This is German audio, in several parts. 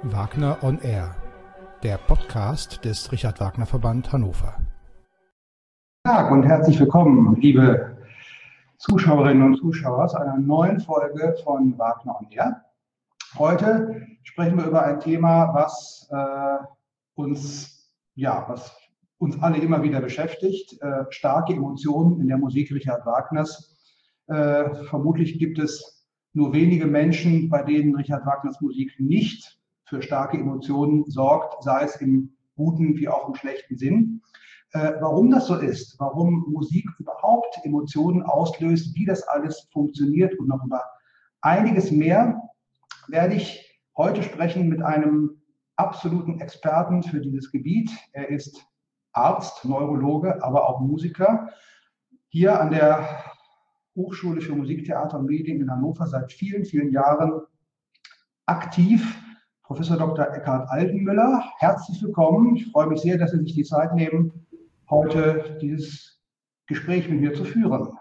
Wagner on Air, der Podcast des Richard Wagner Verband Hannover. Guten Tag und herzlich willkommen, liebe Zuschauerinnen und Zuschauer, zu einer neuen Folge von Wagner on Air. Heute sprechen wir über ein Thema, was uns alle immer wieder beschäftigt, starke Emotionen in der Musik Richard Wagners. Vermutlich gibt es nur wenige Menschen, bei denen Richard Wagners Musik nicht für starke Emotionen sorgt, sei es im guten wie auch im schlechten Sinn. Warum das so ist, warum Musik überhaupt Emotionen auslöst, wie das alles funktioniert und noch über einiges mehr, werde ich heute sprechen mit einem absoluten Experten für dieses Gebiet. Er ist Arzt, Neurologe, aber auch Musiker. Hier an der Hochschule für Musik, Theater und Medien in Hannover seit vielen, vielen Jahren aktiv. Professor Dr. Eckhard Altenmüller, herzlich willkommen. Ich freue mich sehr, dass Sie sich die Zeit nehmen, heute dieses Gespräch mit mir zu führen.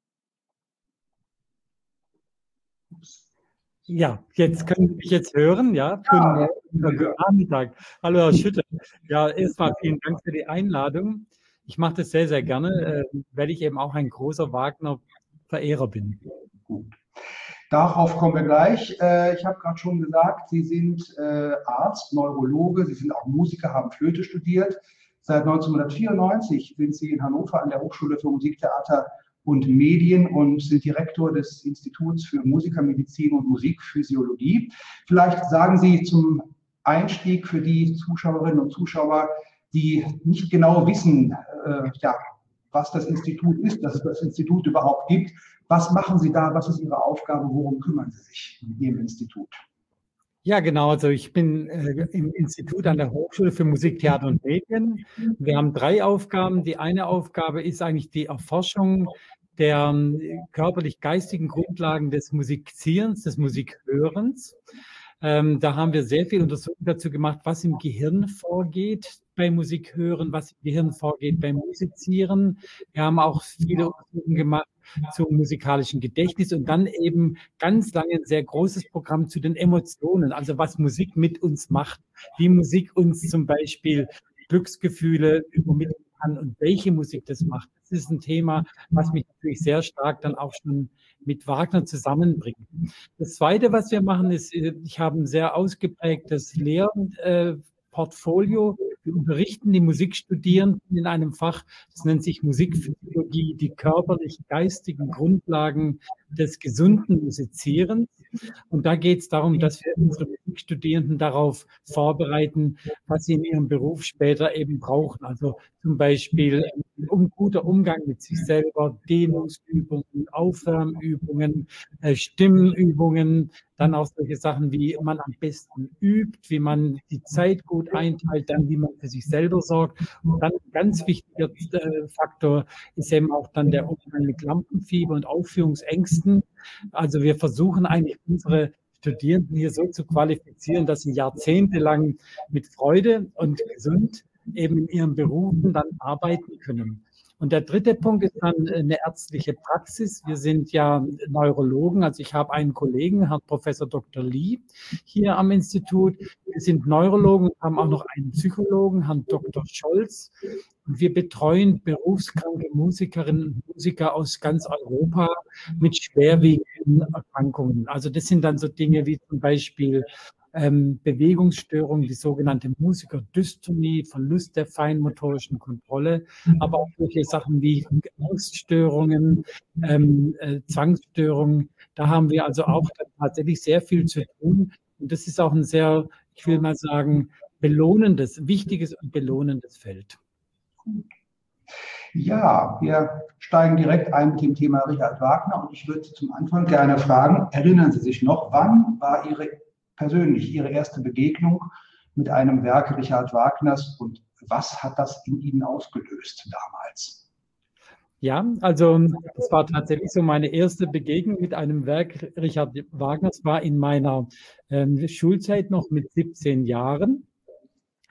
Ja, jetzt können Sie mich jetzt hören. Ja, guten Nachmittag. Hallo, Herr Schütte. Ja, erstmal vielen Dank für die Einladung. Ich mache das sehr, sehr gerne, weil ich eben auch ein großer Wagner-Verehrer bin. Gut. Darauf kommen wir gleich. Ich habe gerade schon gesagt, Sie sind Arzt, Neurologe, Sie sind auch Musiker, haben Flöte studiert. Seit 1994 sind Sie in Hannover an der Hochschule für Musik, Theater und Medien und sind Direktor des Instituts für Musikermedizin und Musikphysiologie. Vielleicht sagen Sie zum Einstieg für die Zuschauerinnen und Zuschauer, die nicht genau wissen, was das Institut ist, dass es das Institut überhaupt gibt. Was machen Sie da? Was ist Ihre Aufgabe? Worum kümmern Sie sich in Ihrem Institut? Ja, genau. Also ich bin im Institut an der Hochschule für Musik, Theater und Medien. Wir haben 3 Aufgaben. Die eine Aufgabe ist eigentlich die Erforschung der körperlich-geistigen Grundlagen des Musizierens, des Musikhörens. Da haben wir sehr viel Untersuchungen dazu gemacht, was im Gehirn vorgeht beim Musikhören, was im Gehirn vorgeht beim Musizieren. Wir haben auch viele Untersuchungen gemacht zum musikalischen Gedächtnis und dann eben ganz lange ein sehr großes Programm zu den Emotionen, also was Musik mit uns macht, wie Musik uns zum Beispiel Glücksgefühle übermitteln kann und welche Musik das macht. Das ist ein Thema, was mich natürlich sehr stark dann auch schon mit Wagner zusammenbringt. Das Zweite, was wir machen, ist, ich habe ein sehr ausgeprägtes Lehrportfolio. Wir unterrichten die Musikstudierenden in einem Fach, das nennt sich Musikphysiologie, die körperlich-geistigen Grundlagen des gesunden Musizierens. Und da geht es darum, dass wir unsere Musikstudierenden darauf vorbereiten, was sie in ihrem Beruf später eben brauchen. Also zum Beispiel guter Umgang mit sich selber, Dehnungsübungen, Aufwärmübungen, Stimmenübungen, dann auch solche Sachen, wie man am besten übt, wie man die Zeit gut einteilt, dann wie man für sich selber sorgt. Und dann ein ganz wichtiger Faktor ist eben auch dann der Umgang mit Lampenfieber und Aufführungsängsten. Also wir versuchen eigentlich unsere Studierenden hier so zu qualifizieren, dass sie jahrzehntelang mit Freude und gesund eben in ihren Berufen dann arbeiten können. Und der dritte Punkt ist dann eine ärztliche Praxis. Wir sind ja Neurologen, also ich habe einen Kollegen, Herrn Professor Dr. Lee, hier am Institut. Wir sind Neurologen, haben auch noch einen Psychologen, Herrn Dr. Scholz. Und wir betreuen berufskranke Musikerinnen und Musiker aus ganz Europa mit schwerwiegenden Erkrankungen. Also das sind dann so Dinge wie zum Beispiel Bewegungsstörung, die sogenannte Musikerdystomie, Verlust der feinmotorischen Kontrolle, aber auch solche Sachen wie Angststörungen, Zwangsstörungen. Da haben wir also auch tatsächlich sehr viel zu tun. Und das ist auch ein sehr, ich will mal sagen, belohnendes, wichtiges und belohnendes Feld. Ja, wir steigen direkt ein mit dem Thema Richard Wagner und ich würde zum Anfang gerne fragen, erinnern Sie sich noch, wann war Ihre erste Begegnung mit einem Werk Richard Wagners und was hat das in Ihnen ausgelöst damals? Ja, also das war tatsächlich so meine erste Begegnung mit einem Werk Richard Wagners, war in meiner Schulzeit noch mit 17 Jahren.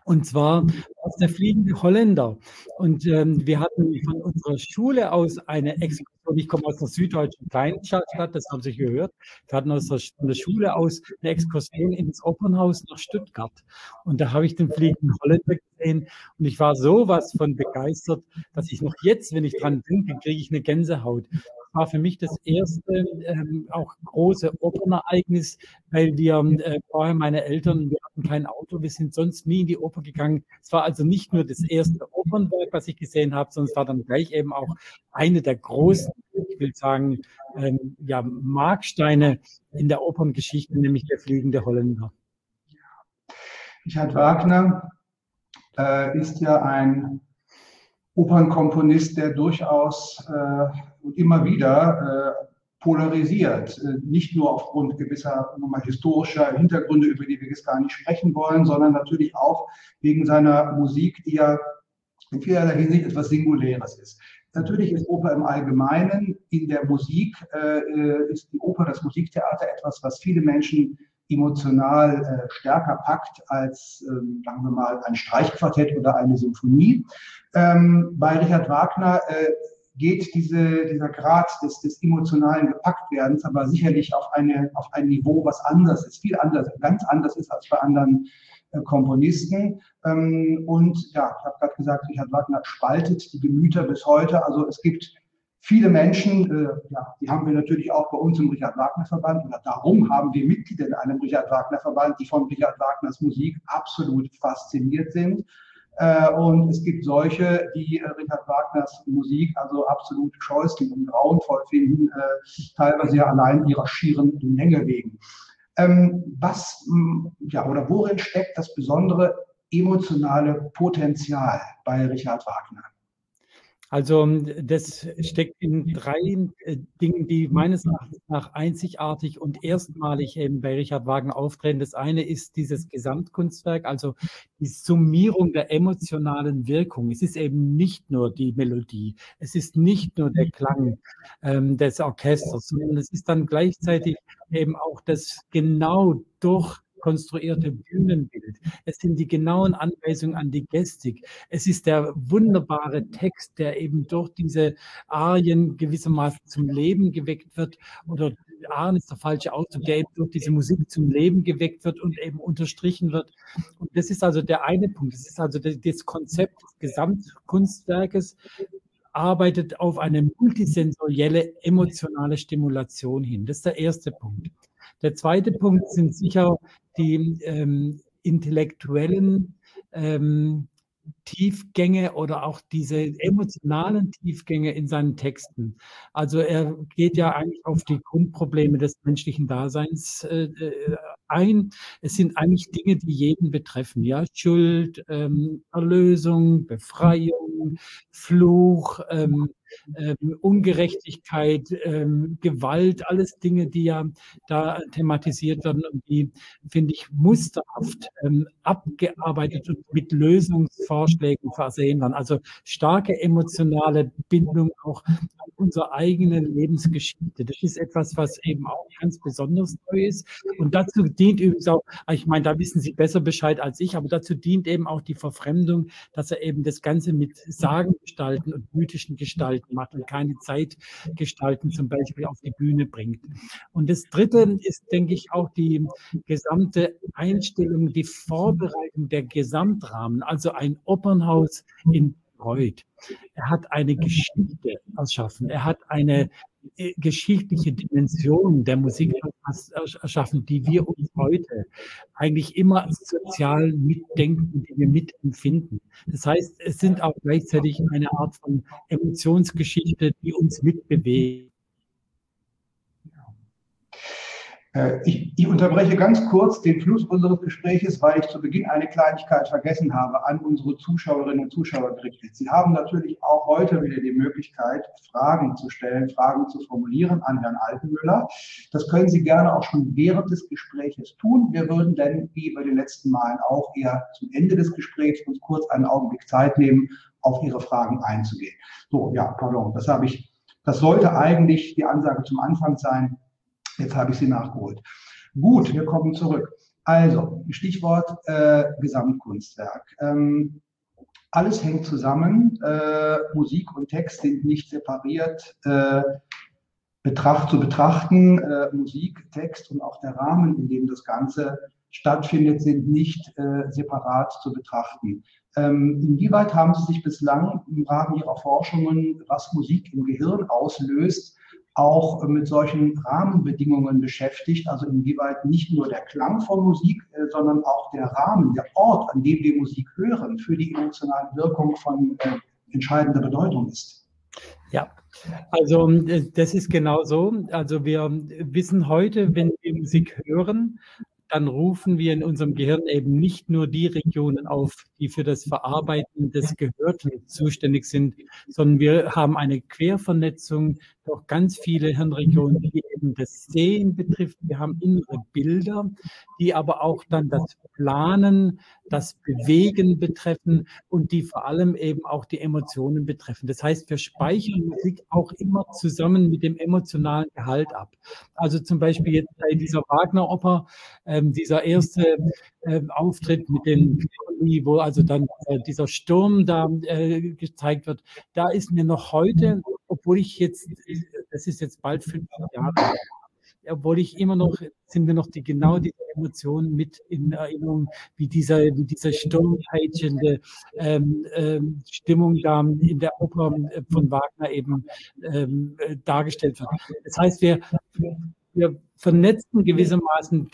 Und zwar aus der Fliegende Holländer. Und wir hatten von unserer Schule aus eine Exkursion. Ich komme aus der süddeutschen Kleinstadt, das haben Sie gehört. Wir hatten von der Schule aus eine Exkursion ins Opernhaus nach Stuttgart. Und da habe ich den Fliegenden Holländer gesehen. Und ich war sowas von begeistert, dass ich noch jetzt, wenn ich dran denke, kriege ich eine Gänsehaut. War für mich das erste auch große Opernereignis, weil wir vorher meine Eltern, wir hatten kein Auto, wir sind sonst nie in die Oper gegangen. Es war also nicht nur das erste Opernwerk, was ich gesehen habe, sondern es war dann gleich eben auch eine der großen, ich will sagen, ja, Marksteine in der Operngeschichte, nämlich der Fliegende Holländer. Richard Wagner ist ja ein Opernkomponist, der durchaus und immer wieder polarisiert. Nicht nur aufgrund gewisser historischer Hintergründe, über die wir jetzt gar nicht sprechen wollen, sondern natürlich auch wegen seiner Musik, die ja in vielerlei Hinsicht etwas Singuläres ist. Natürlich ist Oper im Allgemeinen, in der Musik ist die Oper, das Musiktheater etwas, was viele Menschen emotional stärker packt als, sagen wir mal, ein Streichquartett oder eine Symphonie. Bei Richard Wagner geht dieser Grad des emotionalen Gepacktwerdens aber sicherlich auf ein Niveau, was anders ist, ganz anders ist als bei anderen Komponisten. Und ja, ich habe gerade gesagt, Richard Wagner spaltet die Gemüter bis heute. Also es gibt viele Menschen, die haben wir natürlich auch bei uns im Richard-Wagner-Verband, oder darum haben wir Mitglieder in einem Richard-Wagner-Verband, die von Richard Wagners Musik absolut fasziniert sind. Und es gibt solche, die Richard Wagners Musik also absolut scheußlich und grauenvoll finden, teilweise ja allein ihrer schieren Länge wegen. Worin steckt das besondere emotionale Potenzial bei Richard Wagner? Also das steckt in drei Dingen, die meines Erachtens nach einzigartig und erstmalig eben bei Richard Wagner auftreten. Das eine ist dieses Gesamtkunstwerk, also die Summierung der emotionalen Wirkung. Es ist eben nicht nur die Melodie, es ist nicht nur der Klang des Orchesters, sondern es ist dann gleichzeitig eben auch das genau durchkonstruierte Bühnenbild. Es sind die genauen Anweisungen an die Gestik. Es ist der wunderbare Text, der eben durch diese Arien gewissermaßen zum Leben geweckt wird. Oder Arien ist der falsche Ausdruck, der eben durch diese Musik zum Leben geweckt wird und eben unterstrichen wird. Und das ist also der eine Punkt. Das ist also das Konzept des Gesamtkunstwerkes, arbeitet auf eine multisensorielle, emotionale Stimulation hin. Das ist der erste Punkt. Der zweite Punkt sind sicher die intellektuellen Tiefgänge oder auch diese emotionalen Tiefgänge in seinen Texten. Also er geht ja eigentlich auf die Grundprobleme des menschlichen Daseins ein. Es sind eigentlich Dinge, die jeden betreffen. Ja? Schuld, Erlösung, Befreiung, Fluch, Ungerechtigkeit, Gewalt, alles Dinge, die ja da thematisiert werden und die, finde ich, musterhaft abgearbeitet und mit Lösungsvorschlägen versehen werden. Also starke emotionale Bindung auch an unsere eigene Lebensgeschichte. Das ist etwas, was eben auch ganz besonders neu ist. Und dazu dient übrigens auch, ich meine, da wissen Sie besser Bescheid als ich, aber dazu dient eben auch die Verfremdung, dass er eben das Ganze mit Sagengestalten und mythischen Gestalten macht und keine Zeitgestalten zum Beispiel auf die Bühne bringt. Und das Dritte ist, denke ich, auch die gesamte Einstellung, die Vorbereitung der Gesamtrahmen, also ein Opernhaus in Bayreuth. Er hat eine Geschichte erschaffen, er hat eine geschichtliche Dimension der Musik erschaffen, die wir uns heute eigentlich immer sozial mitdenken, die wir mitempfinden. Das heißt, es sind auch gleichzeitig eine Art von Emotionsgeschichte, die uns mitbewegt. Ich unterbreche ganz kurz den Fluss unseres Gespräches, weil ich zu Beginn eine Kleinigkeit vergessen habe, an unsere Zuschauerinnen und Zuschauer gerichtet. Sie haben natürlich auch heute wieder die Möglichkeit, Fragen zu stellen, Fragen zu formulieren an Herrn Altenmüller. Das können Sie gerne auch schon während des Gespräches tun. Wir würden dann, wie bei den letzten Malen auch, eher zum Ende des Gesprächs uns kurz einen Augenblick Zeit nehmen, auf Ihre Fragen einzugehen. So, ja, pardon, das sollte eigentlich die Ansage zum Anfang sein. Jetzt habe ich sie nachgeholt. Gut, wir kommen zurück. Also, Stichwort Gesamtkunstwerk. Alles hängt zusammen. Musik und Text sind nicht separiert zu betrachten. Musik, Text und auch der Rahmen, in dem das Ganze stattfindet, sind nicht separat zu betrachten. Inwieweit haben Sie sich bislang im Rahmen Ihrer Forschungen, was Musik im Gehirn auslöst, auch mit solchen Rahmenbedingungen beschäftigt? Also inwieweit nicht nur der Klang von Musik, sondern auch der Rahmen, der Ort, an dem wir Musik hören, für die emotionale Wirkung von entscheidender Bedeutung ist? Ja, also das ist genau so. Also wir wissen heute, wenn wir Musik hören, dann rufen wir in unserem Gehirn eben nicht nur die Regionen auf, die für das Verarbeiten des Gehörten zuständig sind, sondern wir haben eine Quervernetzung durch ganz viele Hirnregionen, die eben das Sehen betrifft. Wir haben innere Bilder, die aber auch dann das Planen, das Bewegen betreffen und die vor allem eben auch die Emotionen betreffen. Das heißt, wir speichern Musik auch immer zusammen mit dem emotionalen Gehalt ab. Also zum Beispiel jetzt bei dieser Wagner-Oper, dieser erste Auftritt mit den Piccoli, wo also dann dieser Sturm da gezeigt wird, da ist mir noch heute, obwohl ich jetzt, das ist jetzt bald 50 Jahre, obwohl ich immer noch, sind mir noch genau diese Emotionen mit in Erinnerung, wie dieser sturmpeitschende Stimmung da in der Oper von Wagner eben dargestellt wird. Das heißt, wir vernetzen gewissermaßen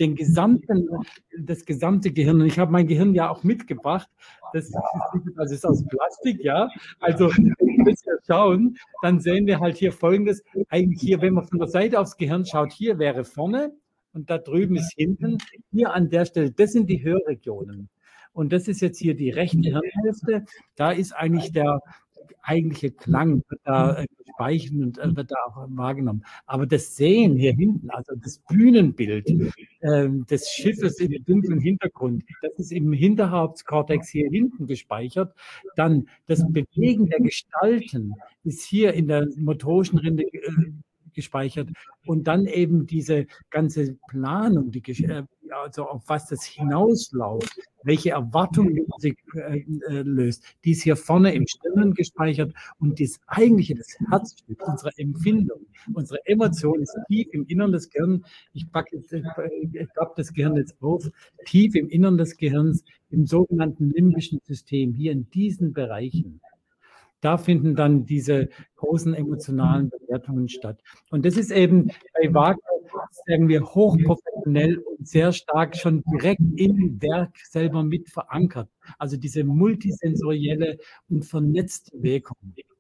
das gesamte Gehirn. Und ich habe mein Gehirn ja auch mitgebracht. Das ist aus Plastik, ja. Also, wenn wir schauen, dann sehen wir halt hier Folgendes. Eigentlich hier, wenn man von der Seite aufs Gehirn schaut, hier wäre vorne und da drüben ist hinten. Hier an der Stelle, das sind die Hörregionen. Und das ist jetzt hier die rechte Hirnhälfte. Da ist eigentlich der eigentliche Klang, wird da gespeichert und wird da auch wahrgenommen. Aber das Sehen hier hinten, also das Bühnenbild des Schiffes im dunklen Hintergrund, das ist im Hinterhauptkortex hier hinten gespeichert. Dann das Bewegen der Gestalten ist hier in der motorischen Rinde gespeichert. Und dann eben diese ganze Planung, also auf was das hinausläuft, welche Erwartungen die Musik löst, die ist hier vorne im Stirn gespeichert und das Herzstück, unsere Empfindung, unsere Emotion ist tief im Innern des Gehirns. Ich klappe das Gehirn jetzt auf, tief im Innern des Gehirns, im sogenannten limbischen System, hier in diesen Bereichen. Da finden dann diese großen emotionalen Bewertungen statt. Und das ist eben bei Wagner, sagen wir, hochprofessionell und sehr stark schon direkt im Werk selber mit verankert. Also diese multisensorielle und vernetzte Wirkung.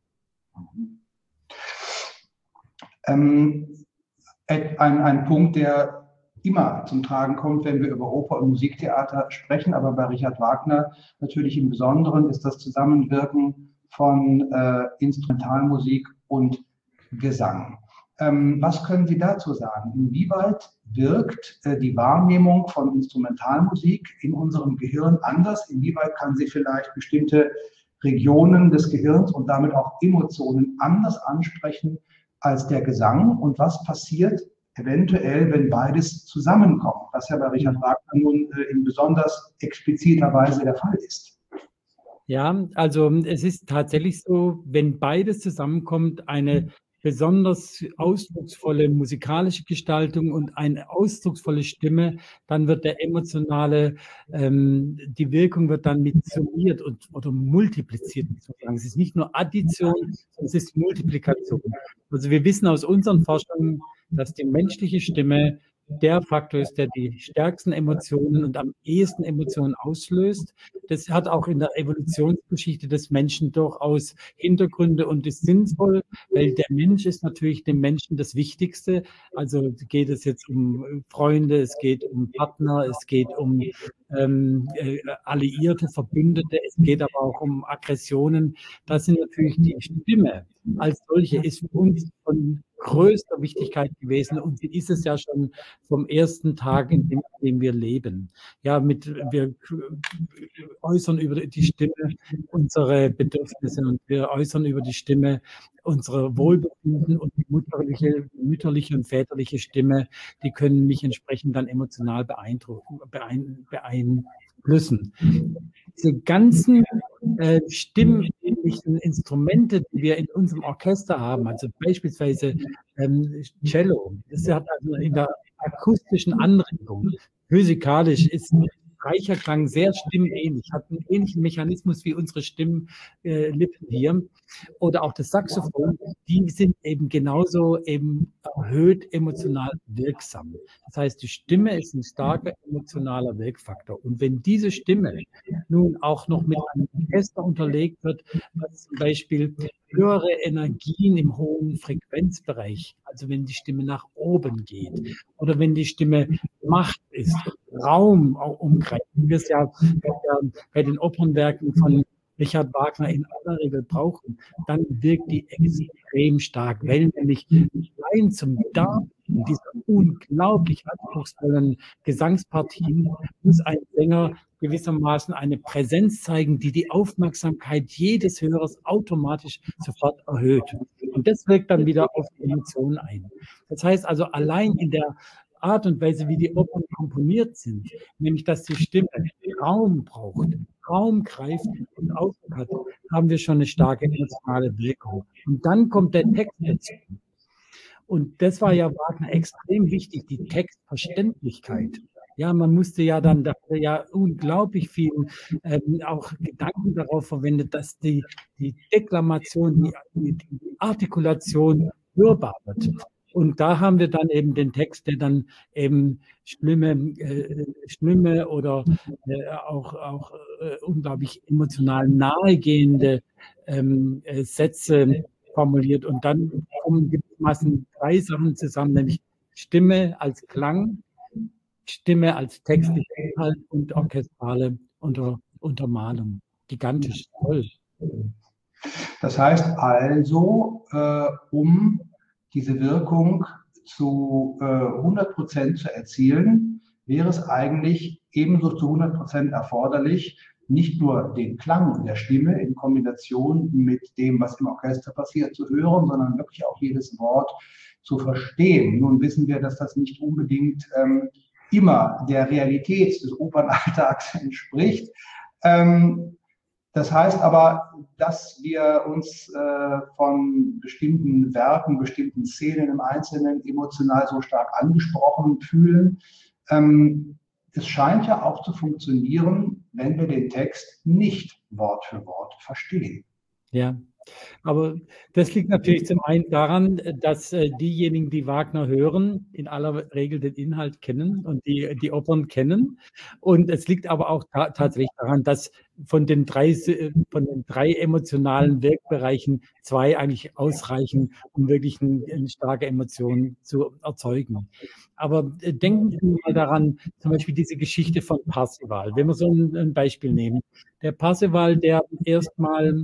Ein Punkt, der immer zum Tragen kommt, wenn wir über Oper und Musiktheater sprechen, aber bei Richard Wagner natürlich im Besonderen, ist das Zusammenwirken von Instrumentalmusik und Gesang. Was können Sie dazu sagen? Inwieweit wirkt die Wahrnehmung von Instrumentalmusik in unserem Gehirn anders? Inwieweit kann sie vielleicht bestimmte Regionen des Gehirns und damit auch Emotionen anders ansprechen als der Gesang? Und was passiert eventuell, wenn beides zusammenkommt, was ja bei Richard Wagner nun in besonders expliziter Weise der Fall ist? Ja, also es ist tatsächlich so, wenn beides zusammenkommt, eine besonders ausdrucksvolle musikalische Gestaltung und eine ausdrucksvolle Stimme, dann wird die Wirkung wird dann mit summiert oder multipliziert sozusagen. Es ist nicht nur Addition, sondern es ist Multiplikation. Also wir wissen aus unseren Forschungen, dass die menschliche Stimme der Faktor ist, der die stärksten Emotionen und am ehesten Emotionen auslöst. Das hat auch in der Evolutionsgeschichte des Menschen durchaus Hintergründe und ist sinnvoll, weil der Mensch ist natürlich dem Menschen das Wichtigste. Also geht es jetzt um Freunde, es geht um Partner, es geht um Alliierte, Verbündete, es geht aber auch um Aggressionen. Das sind natürlich die Stimme als solche ist für uns von größter Wichtigkeit gewesen und sie ist es ja schon vom ersten Tag, in dem wir leben. Ja, wir äußern über die Stimme unsere Bedürfnisse und wir äußern über die Stimme unsere Wohlbefinden und die mütterliche und väterliche Stimme, die können mich entsprechend dann emotional beeinflussen. Diese ganzen stimmähnlichen Instrumente, die wir in unserem Orchester haben, also beispielsweise Cello, das hat also in der akustischen Anregung, physikalisch ist Streicherklang sehr stimmähnlich, hat einen ähnlichen Mechanismus wie unsere Stimmlippen hier. Oder auch das Saxophon, die sind eben genauso eben erhöht emotional wirksam. Das heißt, die Stimme ist ein starker emotionaler Wirkfaktor. Und wenn diese Stimme nun auch noch mit einem Orchester unterlegt wird, was zum Beispiel höhere Energien im hohen Frequenzbereich, also wenn die Stimme nach oben geht oder wenn die Stimme Macht ist, Raum umgreift, wie wir es ja bei den Opernwerken von Richard Wagner in aller Regel brauchen, dann wirkt die extrem stark, weil nämlich allein zum Darbieten dieser unglaublich anspruchsvollen Gesangspartien muss ein Sänger gewissermaßen eine Präsenz zeigen, die die Aufmerksamkeit jedes Hörers automatisch sofort erhöht. Und das wirkt dann wieder auf die Emotionen ein. Das heißt also, allein in der Art und Weise, wie die Opern komponiert sind, nämlich dass die Stimme Raum braucht, Raum greift und Ausdruck hat, haben wir schon eine starke emotionale Wirkung. Und dann kommt der Text dazu. Und das war ja Wagner extrem wichtig, die Textverständlichkeit. Ja, man musste ja dann, da wurde ja unglaublich viel auch Gedanken darauf verwendet, dass die Deklamation, die Artikulation hörbar wird. Und da haben wir dann eben den Text, der dann eben schlimme oder auch unglaublich emotional nahegehende Sätze formuliert. Und dann kommen gewissermaßen 3 Sachen zusammen, nämlich Stimme als Klang, Stimme als textlicher Inhalt und orchestrale Untermalung. Gigantisch, toll. Das heißt also, um diese Wirkung zu 100% zu erzielen, wäre es eigentlich ebenso zu 100% erforderlich, nicht nur den Klang der Stimme in Kombination mit dem, was im Orchester passiert, zu hören, sondern wirklich auch jedes Wort zu verstehen. Nun wissen wir, dass das nicht unbedingt immer der Realität des Opernalltags entspricht. Das heißt aber, dass wir uns von bestimmten Werken, bestimmten Szenen im Einzelnen emotional so stark angesprochen fühlen. Es scheint ja auch zu funktionieren, wenn wir den Text nicht Wort für Wort verstehen. Ja, aber das liegt natürlich zum einen daran, dass diejenigen, die Wagner hören, in aller Regel den Inhalt kennen und die Opern kennen. Und es liegt aber auch tatsächlich daran, dass von den drei emotionalen Wirkbereichen 2 eigentlich ausreichen, um wirklich eine starke Emotion zu erzeugen. Aber denken Sie mal daran, zum Beispiel diese Geschichte von Parzival. Wenn wir so ein Beispiel nehmen. Der Parzival, der erstmal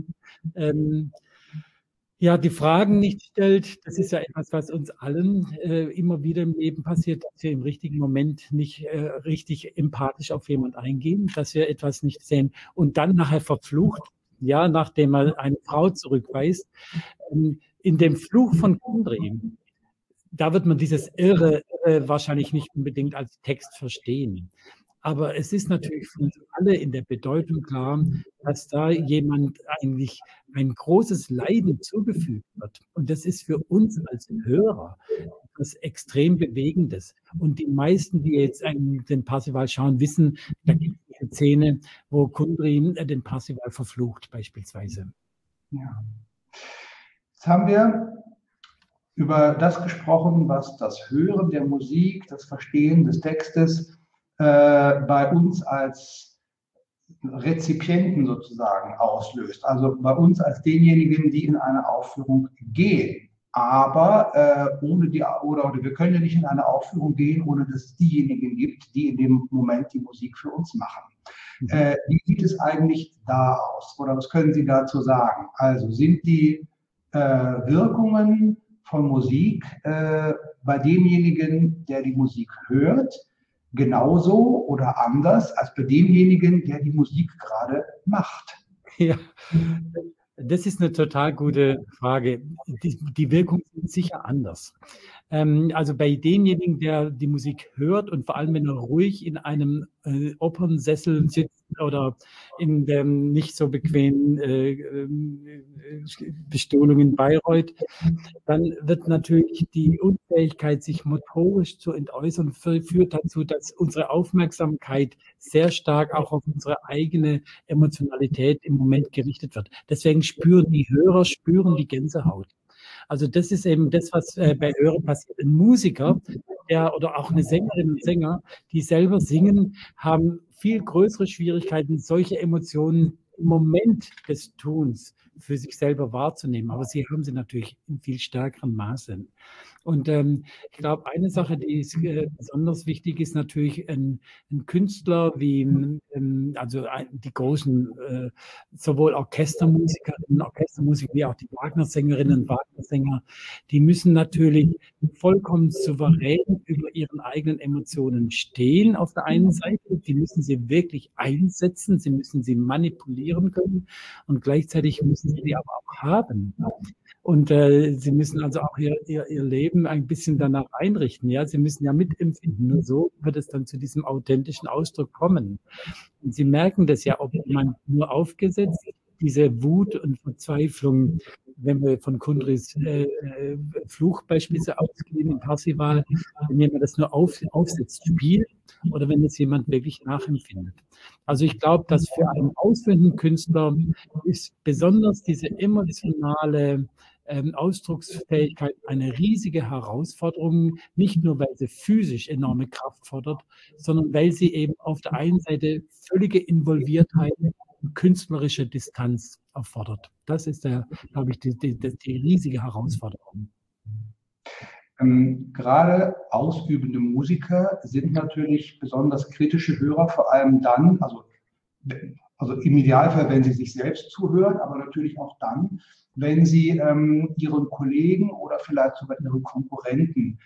die Fragen nicht stellt, das ist ja etwas, was uns allen immer wieder im Leben passiert, dass wir im richtigen Moment nicht richtig empathisch auf jemand eingehen, dass wir etwas nicht sehen und dann nachher verflucht, ja, nachdem er eine Frau zurückweist. In dem Fluch von Kundry, da wird man dieses Irre wahrscheinlich nicht unbedingt als Text verstehen. Aber es ist natürlich für uns alle in der Bedeutung klar, dass da jemand eigentlich ein großes Leiden zugefügt wird. Und das ist für uns als Hörer etwas extrem Bewegendes. Und die meisten, die jetzt den Parzival schauen, wissen, da gibt es eine Szene, wo Kundry den Parzival verflucht beispielsweise. Ja. Jetzt haben wir über das gesprochen, was das Hören der Musik, das Verstehen des Textes bei uns als Rezipienten sozusagen auslöst. Also bei uns als denjenigen, die in eine Aufführung gehen. Aber wir können ja nicht in eine Aufführung gehen, ohne dass es diejenigen gibt, die in dem Moment die Musik für uns machen. Wie sieht es eigentlich da aus? Oder was können Sie dazu sagen? Also sind die Wirkungen von Musik bei demjenigen, der die Musik hört, genauso oder anders als bei demjenigen, der die Musik gerade macht? Ja, das ist eine total gute Frage. Die Wirkungen sind sicher anders. Also bei demjenigen, der die Musik hört und vor allem, wenn er ruhig in einem Opernsessel sitzt oder in der nicht so bequemen Bestuhlung in Bayreuth, dann wird natürlich die Unfähigkeit, sich motorisch zu entäußern, führt dazu, dass unsere Aufmerksamkeit sehr stark auch auf unsere eigene Emotionalität im Moment gerichtet wird. Deswegen spüren die Hörer, spüren die Gänsehaut. Also das ist eben das, was bei Hörern passiert. Ein Musiker, oder auch eine Sängerin und Sänger, die selber singen, haben viel größere Schwierigkeiten, solche Emotionen im Moment des Tuns für sich selber wahrzunehmen. Aber sie haben sie natürlich in viel stärkerem Maße. Und ich glaube, eine Sache, die ist, besonders wichtig ist, natürlich ein Künstler wie, die großen, sowohl Orchestermusikerinnen, Orchestermusiker wie auch die Wagner-Sängerinnen und Wagner-Sänger, die müssen natürlich vollkommen souverän über ihren eigenen Emotionen stehen auf der einen Seite. Die müssen sie wirklich einsetzen, sie müssen sie manipulieren können und gleichzeitig müssen sie die aber auch haben. Und sie müssen also auch ihr Leben ein bisschen danach einrichten. Ja, sie müssen ja mitempfinden. Nur so wird es dann zu diesem authentischen Ausdruck kommen. Und sie merken das ja, ob man nur aufgesetzt, diese Wut und Verzweiflung, wenn wir von Kundrys Fluch beispielsweise ausgehen in Parsival, wenn jemand das nur aufsetzt, spielt, oder wenn es jemand wirklich nachempfindet. Also ich glaube, dass für einen ausführenden Künstler ist besonders diese emotionale Ausdrucksfähigkeit eine riesige Herausforderung, nicht nur, weil sie physisch enorme Kraft fordert, sondern weil sie eben auf der einen Seite völlige Involviertheit und künstlerische Distanz erfordert. Das ist, glaube ich, die riesige Herausforderung. Gerade ausübende Musiker sind natürlich besonders kritische Hörer, vor allem dann, also im Idealfall, wenn sie sich selbst zuhören, aber natürlich auch dann, wenn sie ihren Kollegen oder vielleicht sogar ihren Konkurrenten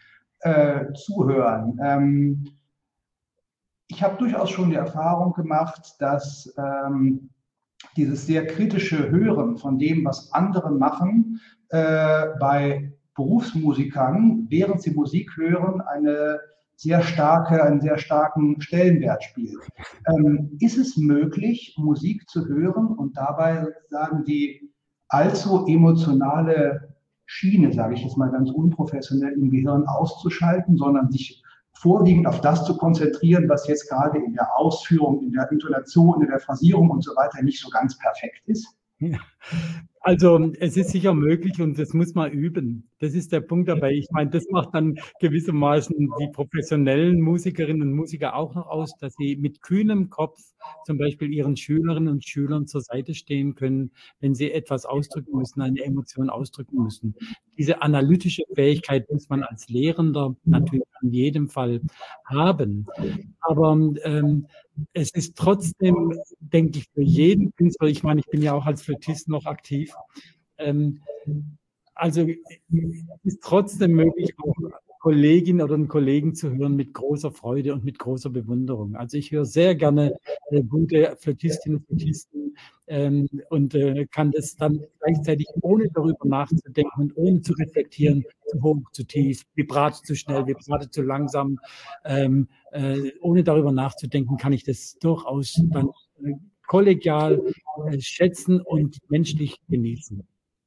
zuhören. Ich habe durchaus schon die Erfahrung gemacht, dass dieses sehr kritische Hören von dem, was andere machen, bei Berufsmusikern, während sie Musik hören, einen sehr starken Stellenwert spielt. Ist es möglich, Musik zu hören und dabei sozusagen die allzu emotionale Schiene, sage ich jetzt mal ganz unprofessionell, im Gehirn auszuschalten, sondern sich vorwiegend auf das zu konzentrieren, was jetzt gerade in der Ausführung, in der Intonation, in der Phrasierung und so weiter nicht so ganz perfekt ist? Ja. Also es ist sicher möglich und das muss man üben. Das ist der Punkt dabei. Ich meine, das macht dann gewissermaßen die professionellen Musikerinnen und Musiker auch noch aus, dass sie mit kühnem Kopf zum Beispiel ihren Schülerinnen und Schülern zur Seite stehen können, wenn sie etwas ausdrücken müssen, eine Emotion ausdrücken müssen. Diese analytische Fähigkeit muss man als Lehrender natürlich in jedem Fall haben. Aber es ist trotzdem, denke ich, für jeden Künstler, ich meine, ich bin ja auch als Flötist noch aktiv, also es ist trotzdem möglich, auch Kolleginnen oder einen Kollegen zu hören mit großer Freude und mit großer Bewunderung. Also ich höre sehr gerne gute Flötistinnen und Flötisten und kann das dann gleichzeitig, ohne darüber nachzudenken und ohne zu reflektieren, zu hoch, zu tief, Vibrato zu schnell, Vibrato zu langsam, ohne darüber nachzudenken, kann ich das durchaus dann kollegial schätzen und menschlich genießen.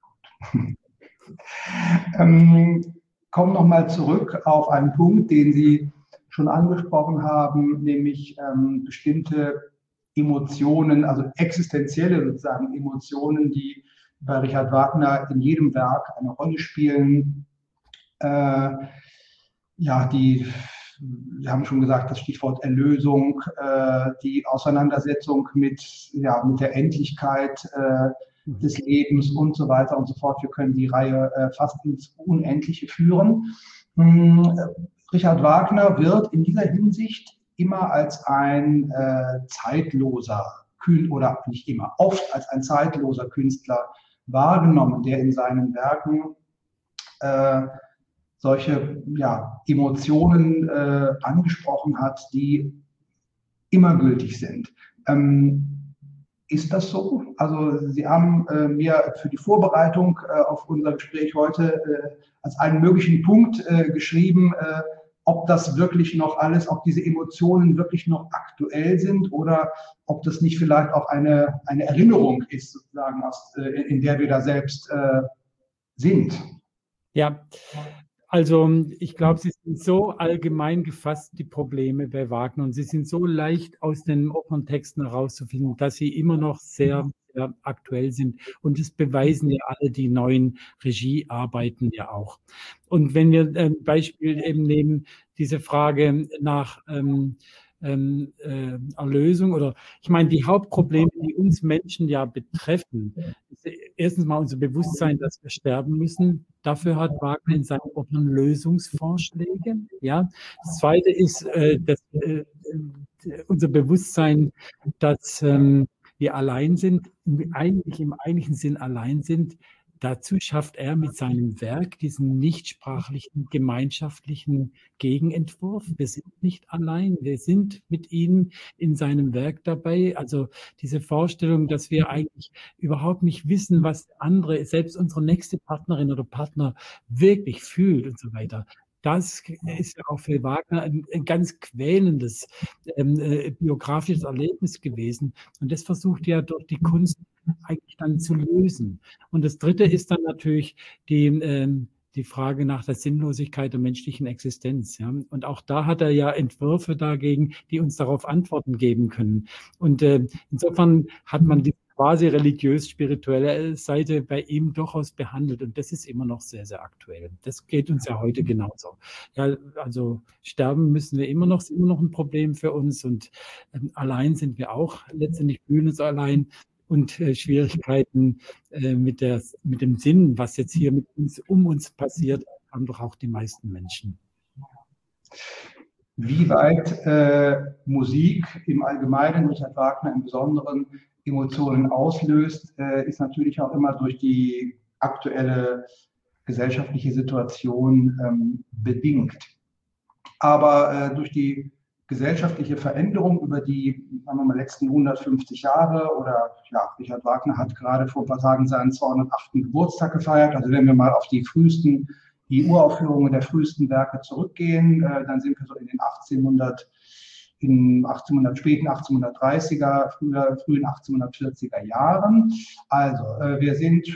Kommen nochmal zurück auf einen Punkt, den Sie schon angesprochen haben, nämlich bestimmte Emotionen, also existenzielle sozusagen Emotionen, die bei Richard Wagner in jedem Werk eine Rolle spielen. Wir haben schon gesagt, das Stichwort Erlösung, die Auseinandersetzung mit der Endlichkeit des Lebens und so weiter und so fort. Wir können die Reihe fast ins Unendliche führen. Richard Wagner wird in dieser Hinsicht immer als ein zeitloser oder nicht immer, oft als ein zeitloser Künstler wahrgenommen, der in seinen Werken solche Emotionen angesprochen hat, die immer gültig sind. Ist das so? Also Sie haben mir für die Vorbereitung auf unser Gespräch heute als einen möglichen Punkt geschrieben, ob das wirklich noch alles, ob diese Emotionen wirklich noch aktuell sind oder ob das nicht vielleicht auch eine Erinnerung ist, sozusagen, in der wir da selbst sind. Ja, also ich glaube, sie sind so allgemein gefasst, die Probleme bei Wagner, und sie sind so leicht aus den Operntexten herauszufinden, dass sie immer noch sehr, sehr aktuell sind. Und das beweisen ja alle die neuen Regiearbeiten ja auch. Und wenn wir ein Beispiel eben nehmen, diese Frage nach Erlösung, oder ich meine, die Hauptprobleme, die uns Menschen ja betreffen, ist erstens mal unser Bewusstsein, dass wir sterben müssen. Dafür hat Wagner in seinen Opern Lösungsvorschläge. Ja. Das Zweite ist unser Bewusstsein, dass wir allein sind, eigentlich im eigentlichen Sinn allein sind. Dazu schafft er mit seinem Werk diesen nichtsprachlichen, gemeinschaftlichen Gegenentwurf. Wir sind nicht allein, wir sind mit ihm in seinem Werk dabei. Also diese Vorstellung, dass wir eigentlich überhaupt nicht wissen, was andere, selbst unsere nächste Partnerin oder Partner wirklich fühlt und so weiter. Das ist ja auch für Wagner ein ganz quälendes biografisches Erlebnis gewesen. Und das versucht er durch die Kunst eigentlich dann zu lösen. Und das Dritte ist dann natürlich die Frage nach der Sinnlosigkeit der menschlichen Existenz. Ja? Und auch da hat er ja Entwürfe dagegen, die uns darauf Antworten geben können. Und insofern hat man die quasi religiös-spirituelle Seite bei ihm durchaus behandelt. Und das ist immer noch sehr, sehr aktuell. Das geht uns ja heute genauso. Ja, also sterben müssen wir immer noch, ist immer noch ein Problem für uns. Und allein sind wir auch, letztendlich fühlen uns allein. Und Schwierigkeiten mit dem Sinn, was jetzt hier mit uns, um uns passiert, haben doch auch die meisten Menschen. Wie weit Musik im Allgemeinen, Richard Wagner im Besonderen, Emotionen auslöst, ist natürlich auch immer durch die aktuelle gesellschaftliche Situation bedingt. Aber durch die gesellschaftliche Veränderung über die, sagen wir mal, letzten 150 Jahre oder Richard Wagner hat gerade vor ein paar Tagen seinen 208. Geburtstag gefeiert. Also wenn wir mal auf die Uraufführungen der frühesten Werke zurückgehen, dann sind wir so in den späten 1830er, frühen 1840er Jahren. Also wir sind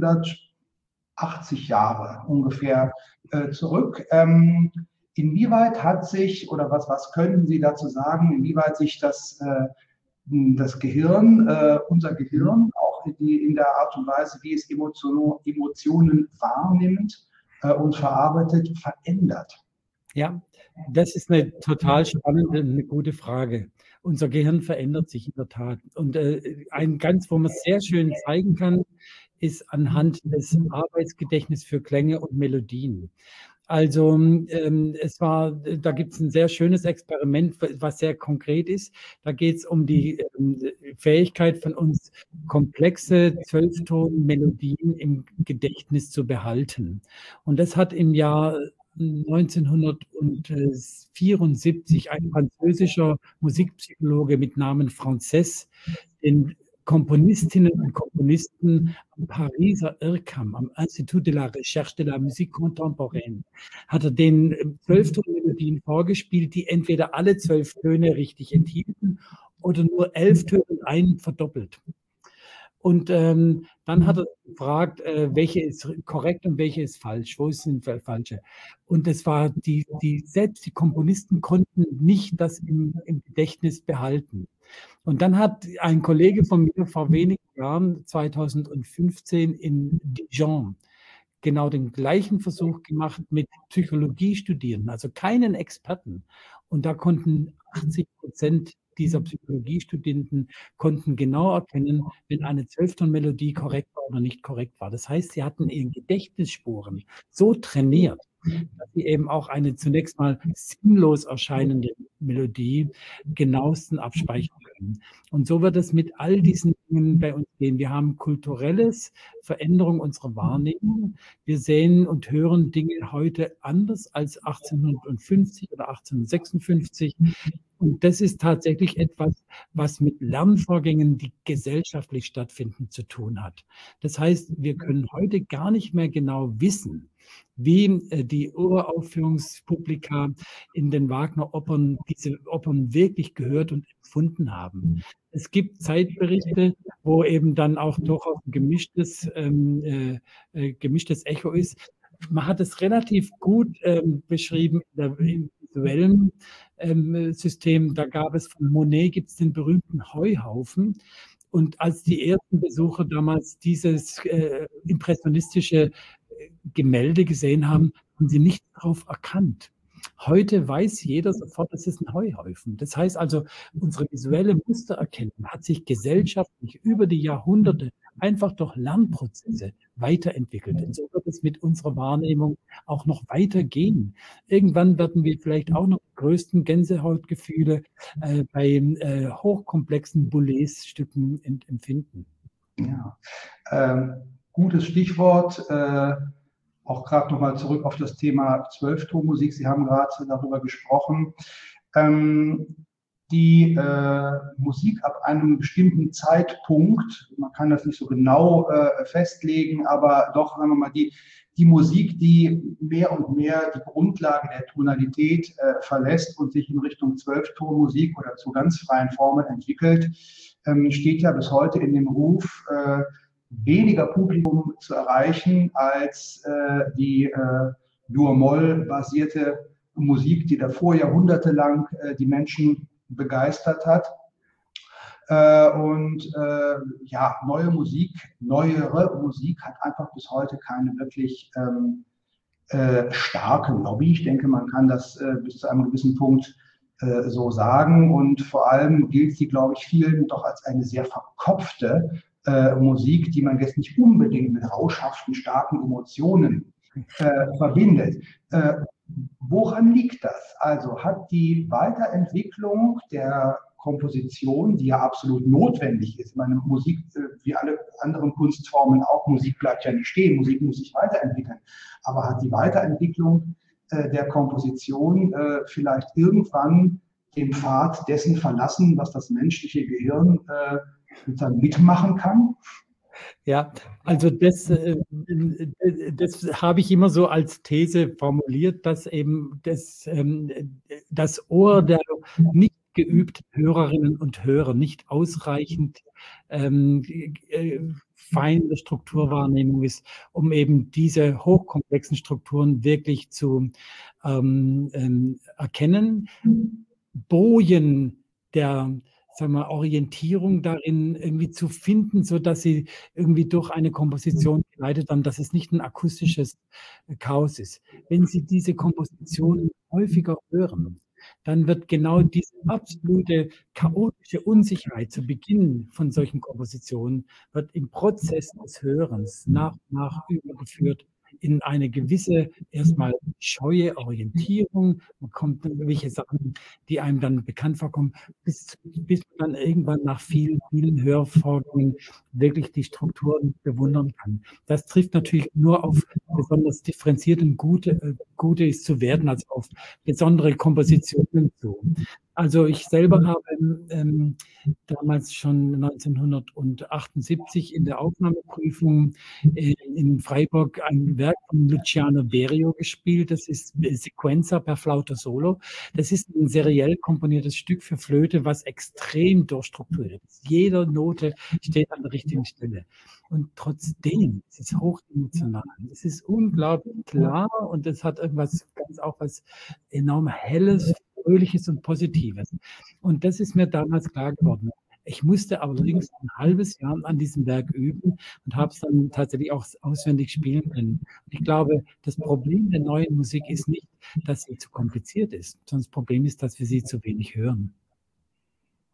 180 Jahre ungefähr zurück. Inwieweit hat sich, oder was können Sie dazu sagen, inwieweit sich das Gehirn, unser Gehirn, auch in der Art und Weise, wie es Emotionen wahrnimmt und verarbeitet, verändert? Ja, das ist eine total spannende, eine gute Frage. Unser Gehirn verändert sich in der Tat. Und wo man es sehr schön zeigen kann, ist anhand des Arbeitsgedächtnisses für Klänge und Melodien. Also da gibt es ein sehr schönes Experiment, was sehr konkret ist. Da geht es um die Fähigkeit von uns, komplexe 12-Ton-Melodien im Gedächtnis zu behalten. Und das hat im Jahr 1974 ein französischer Musikpsychologe mit Namen Frances den Komponistinnen und Komponisten am Pariser IRCAM, am Institut de la Recherche de la Musique Contemporaine, hat er den 12-Ton-Melodien vorgespielt, die entweder alle 12 Töne richtig enthielten oder nur 11 Töne und einen verdoppelt. Und dann hat er gefragt, welche ist korrekt und welche ist falsch, wo sind falsche. Und es war selbst die Komponisten konnten nicht das im Gedächtnis behalten. Und dann hat ein Kollege von mir vor wenigen Jahren, 2015 in Dijon, genau den gleichen Versuch gemacht mit Psychologiestudierenden, also keinen Experten. Und da konnten 80% dieser Psychologiestudenten konnten genau erkennen, wenn eine 12-Ton-Melodie korrekt war oder nicht korrekt war. Das heißt, sie hatten ihren Gedächtnisspuren so trainiert, dass sie eben auch eine zunächst mal sinnlos erscheinende Melodie genauestens abspeichern können. Und so wird es mit all diesen Dingen bei uns gehen. Wir haben kulturelles Veränderung unserer Wahrnehmung. Wir sehen und hören Dinge heute anders als 1850 oder 1856. Und das ist tatsächlich etwas, was mit Lernvorgängen, die gesellschaftlich stattfinden, zu tun hat. Das heißt, wir können heute gar nicht mehr genau wissen, wie die Uraufführungspublika in den Wagner-Opern diese Opern wirklich gehört und empfunden haben. Es gibt Zeitberichte, wo eben dann auch durchaus ein gemischtes Echo ist. Man hat es relativ gut beschrieben im visuellen System. Da gab es von Monet gibt es den berühmten Heuhaufen. Und als die ersten Besucher damals dieses impressionistische Gemälde gesehen haben, haben sie nicht darauf erkannt. Heute weiß jeder sofort, es ist ein Heuhaufen. Das heißt also, unsere visuelle Mustererkennung hat sich gesellschaftlich über die Jahrhunderte einfach durch Lernprozesse weiterentwicklt. Und so wird es mit unserer Wahrnehmung auch noch weitergehen. Irgendwann werden wir vielleicht auch noch die größten Gänsehautgefühle bei hochkomplexen Boulez-Stücken empfinden. Ja, gutes Stichwort. Auch gerade nochmal zurück auf das Thema Zwölftonmusik. Sie haben gerade darüber gesprochen. Die Musik ab einem bestimmten Zeitpunkt, man kann das nicht so genau festlegen, aber doch, sagen wir mal, die Musik, die mehr und mehr die Grundlage der Tonalität verlässt und sich in Richtung Zwölftonmusik oder zu ganz freien Formen entwickelt, steht ja bis heute in dem Ruf, weniger Publikum zu erreichen als die Dur-Moll-basierte Musik, die davor jahrhundertelang die Menschen begeistert hat. Neuere Musik hat einfach bis heute keine wirklich starke Lobby. Ich denke, man kann das bis zu einem gewissen Punkt so sagen. Und vor allem gilt sie, glaube ich, vielen doch als eine sehr verkopfte Musik, die man jetzt nicht unbedingt mit rauschhaften, starken Emotionen verbindet. Woran liegt das? Also hat die Weiterentwicklung der Komposition, die ja absolut notwendig ist, meine Musik, wie alle anderen Kunstformen auch, Musik bleibt ja nicht stehen, Musik muss sich weiterentwickeln, aber hat die Weiterentwicklung der Komposition vielleicht irgendwann den Pfad dessen verlassen, was das menschliche Gehirn mitmachen kann? Ja, also das habe ich immer so als These formuliert, dass eben das Ohr der nicht geübten Hörerinnen und Hörer nicht ausreichend feine Strukturwahrnehmung ist, um eben diese hochkomplexen Strukturen wirklich zu erkennen. Bojen der Orientierung darin irgendwie zu finden, sodass sie irgendwie durch eine Komposition geleitet dann, dass es nicht ein akustisches Chaos ist. Wenn Sie diese Komposition häufiger hören, dann wird genau diese absolute chaotische Unsicherheit zu Beginn von solchen Kompositionen wird im Prozess des Hörens nach und nach übergeführt in eine gewisse, erstmal scheue Orientierung. Man kommt in irgendwelche Sachen, die einem dann bekannt vorkommen, bis man dann irgendwann nach vielen, vielen Hörvorgängen wirklich die Strukturen bewundern kann. Das trifft natürlich nur auf besonders differenzierte und gute ist zu werden, als auf besondere Kompositionen zu. Also ich selber habe damals schon 1978 in der Aufnahmeprüfung in Freiburg ein Werk von Luciano Berio gespielt. Das ist Sequenza per Flauto Solo. Das ist ein seriell komponiertes Stück für Flöte, was extrem durchstrukturiert ist. Jede Note steht an der richtigen Stelle. Und trotzdem ist es hochemotional. Es ist unglaublich klar und es hat irgendwas was enorm Helles, Fröhliches und Positives. Und das ist mir damals klar geworden. Ich musste allerdings ein halbes Jahr an diesem Werk üben und habe es dann tatsächlich auch auswendig spielen können. Und ich glaube, das Problem der neuen Musik ist nicht, dass sie zu kompliziert ist, sondern das Problem ist, dass wir sie zu wenig hören.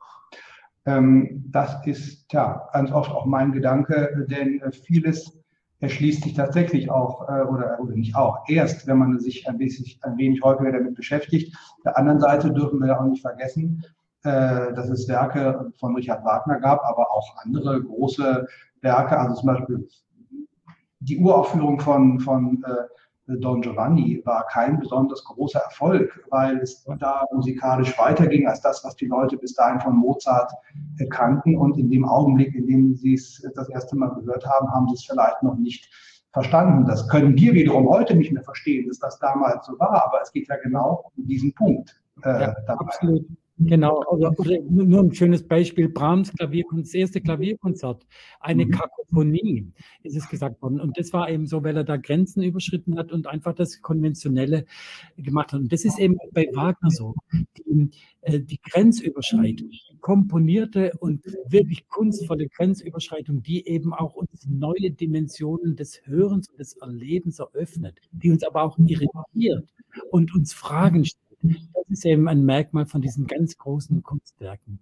Das ist ja ganz oft auch mein Gedanke, denn vieles erschließt sich tatsächlich auch, oder nicht auch, erst, wenn man sich ein wenig häufiger damit beschäftigt. Auf der anderen Seite dürfen wir auch nicht vergessen, dass es Werke von Richard Wagner gab, aber auch andere große Werke, also zum Beispiel die Uraufführung von Don Giovanni war kein besonders großer Erfolg, weil es da musikalisch weiterging als das, was die Leute bis dahin von Mozart kannten. Und in dem Augenblick, in dem sie es das erste Mal gehört haben, haben sie es vielleicht noch nicht verstanden. Das können wir wiederum heute nicht mehr verstehen, dass das damals so war. Aber es geht ja genau um diesen Punkt. Ja, absolut. Genau, oder nur ein schönes Beispiel, Brahms das erste Klavierkonzert, eine Kakophonie, ist es gesagt worden. Und das war eben so, weil er da Grenzen überschritten hat und einfach das Konventionelle gemacht hat. Und das ist eben bei Wagner so, die Grenzüberschreitung, die komponierte und wirklich kunstvolle Grenzüberschreitung, die eben auch uns neue Dimensionen des Hörens und des Erlebens eröffnet, die uns aber auch irritiert und uns Fragen stellt. Das ist eben ein Merkmal von diesen ganz großen Kunstwerken.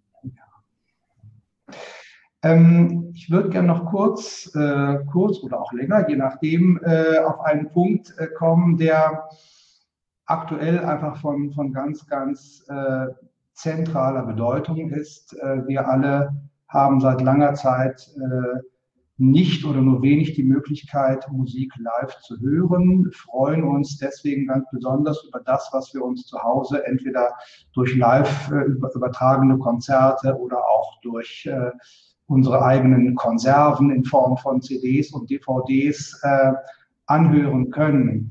Ich würde gerne noch kurz oder auch länger, je nachdem, auf einen Punkt kommen, der aktuell einfach von ganz, ganz zentraler Bedeutung ist. Wir alle haben seit langer Zeit nicht oder nur wenig die Möglichkeit, Musik live zu hören, freuen uns deswegen ganz besonders über das, was wir uns zu Hause entweder durch live übertragene Konzerte oder auch durch unsere eigenen Konserven in Form von CDs und DVDs anhören können.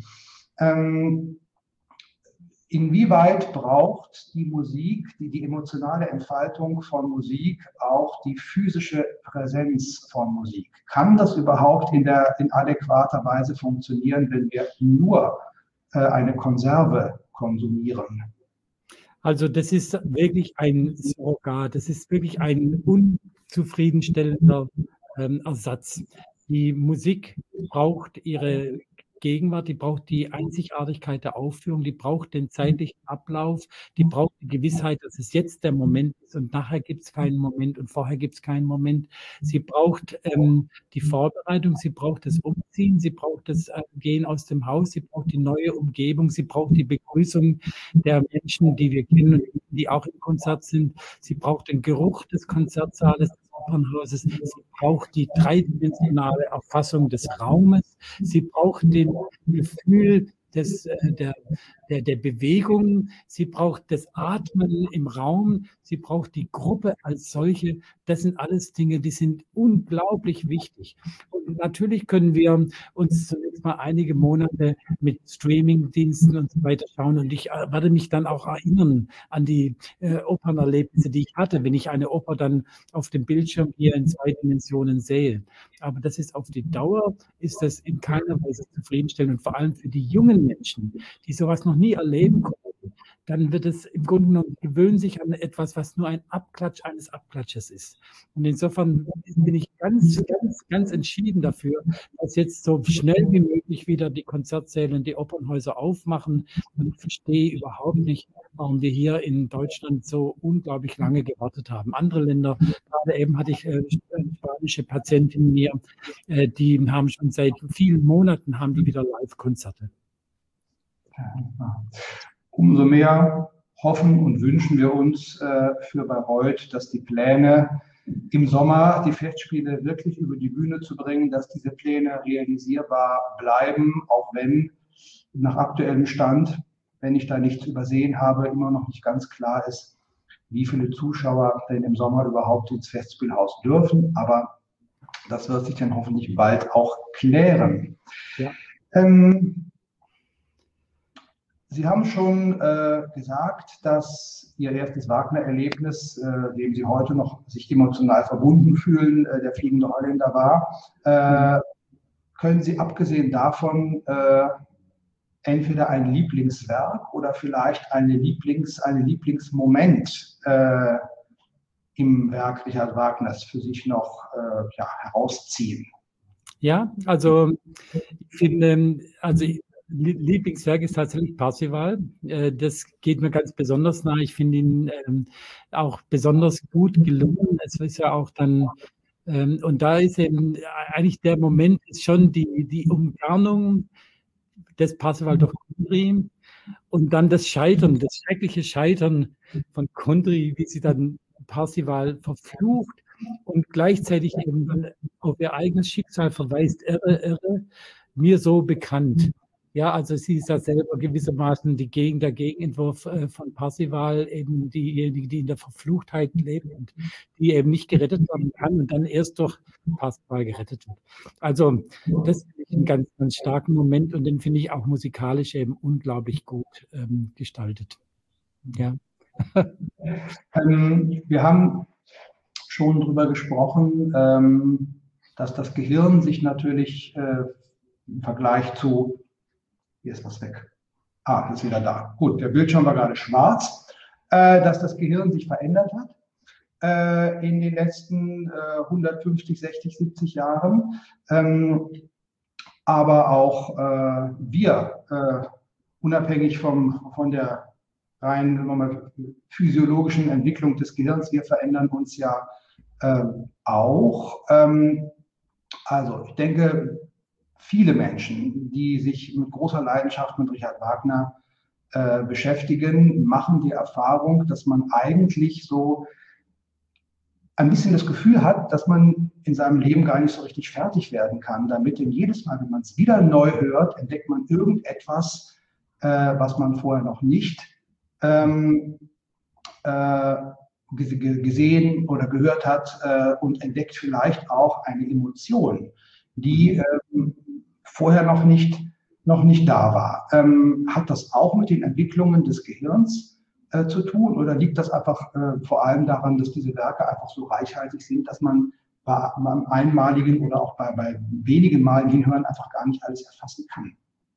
Inwieweit braucht die Musik, die emotionale Entfaltung von Musik, auch die physische Präsenz von Musik? Kann das überhaupt in adäquater Weise funktionieren, wenn wir nur eine Konserve konsumieren? Also das ist wirklich ein Surrogat, das ist wirklich ein unzufriedenstellender Ersatz. Die Musik braucht ihre Gegenwart, die braucht die Einzigartigkeit der Aufführung, die braucht den zeitlichen Ablauf, die braucht die Gewissheit, dass es jetzt der Moment ist und nachher gibt es keinen Moment und vorher gibt es keinen Moment. Sie braucht die Vorbereitung, sie braucht das Umziehen, sie braucht das Gehen aus dem Haus, sie braucht die neue Umgebung, sie braucht die Begrüßung der Menschen, die wir kennen und die auch im Konzert sind. Sie braucht den Geruch des Konzertsaales, des Opernhauses. Sie braucht die dreidimensionale Erfassung des Raumes. Sie braucht den Gefühl der Bewegung. Sie braucht das Atmen im Raum. Sie braucht die Gruppe als solche. Das sind alles Dinge, die sind unglaublich wichtig. Und natürlich können wir uns zunächst mal einige Monate mit Streaming-Diensten und so weiter schauen. Und ich werde mich dann auch erinnern an die Opernerlebnisse, die ich hatte, wenn ich eine Oper dann auf dem Bildschirm hier in 2 Dimensionen sehe. Aber das ist auf die Dauer, ist das in keiner Weise zufriedenstellend. Und vor allem für die jungen Menschen, die sowas noch nie erleben konnten, dann wird es im Grunde genommen, gewöhnen sich an etwas, was nur ein Abklatsch eines Abklatsches ist. Und insofern bin ich ganz, ganz, ganz entschieden dafür, dass jetzt so schnell wie möglich wieder die Konzertsäle und die Opernhäuser aufmachen. Und ich verstehe überhaupt nicht, warum wir hier in Deutschland so unglaublich lange gewartet haben. Andere Länder, gerade eben hatte ich spanische Patientinnen mir, die haben schon seit vielen Monaten haben die wieder Live-Konzerte. Umso mehr hoffen und wünschen wir uns für Bayreuth, dass die Pläne im Sommer die Festspiele wirklich über die Bühne zu bringen, dass diese Pläne realisierbar bleiben, auch wenn nach aktuellem Stand, wenn ich da nichts übersehen habe, immer noch nicht ganz klar ist, wie viele Zuschauer denn im Sommer überhaupt ins Festspielhaus dürfen. Aber das wird sich dann hoffentlich bald auch klären. Ja. Sie haben schon gesagt, dass Ihr erstes Wagner-Erlebnis, dem Sie heute noch sich emotional verbunden fühlen, der Fliegende Holländer war. Können Sie abgesehen davon entweder ein Lieblingswerk oder vielleicht ein Lieblingsmoment im Werk Richard Wagners für sich noch herausziehen? Ja, also ich finde, Lieblingswerk ist tatsächlich Parzival. Das geht mir ganz besonders nahe. Ich finde ihn auch besonders gut gelungen. Es ist ja auch dann Und da ist eben eigentlich der Moment ist schon die Umgarnung des Parzival durch Kundry und dann das Scheitern, das schreckliche Scheitern von Kundry, wie sie dann Parzival verflucht und gleichzeitig eben dann auf ihr eigenes Schicksal verweist, irre, mir so bekannt. Ja, also sie ist ja selber gewissermaßen der Gegenentwurf von Parzival, eben diejenige, die in der Verfluchtheit lebt und die eben nicht gerettet werden kann und dann erst durch Parzival gerettet wird. Also das finde ich einen ganz, ganz starken Moment und den finde ich auch musikalisch eben unglaublich gut gestaltet. Ja. Wir haben schon darüber gesprochen, dass das Gehirn sich natürlich im Vergleich zu, hier ist was weg, ist wieder da. Gut, der Bildschirm war gerade schwarz, dass das Gehirn sich verändert hat in den letzten 150, 60, 70 Jahren. Aber auch wir, unabhängig von der rein physiologischen Entwicklung des Gehirns, wir verändern uns ja auch. Also ich denke, viele Menschen, die sich mit großer Leidenschaft mit Richard Wagner beschäftigen, machen die Erfahrung, dass man eigentlich so ein bisschen das Gefühl hat, dass man in seinem Leben gar nicht so richtig fertig werden kann damit. Denn jedes Mal, wenn man es wieder neu hört, entdeckt man irgendetwas, was man vorher noch nicht gesehen oder gehört hat und entdeckt vielleicht auch eine Emotion, die vorher noch nicht da war. Hat das auch mit den Entwicklungen des Gehirns zu tun oder liegt das einfach vor allem daran, dass diese Werke einfach so reichhaltig sind, dass man beim einmaligen oder auch bei wenigen Malen hinhören einfach gar nicht alles erfassen kann?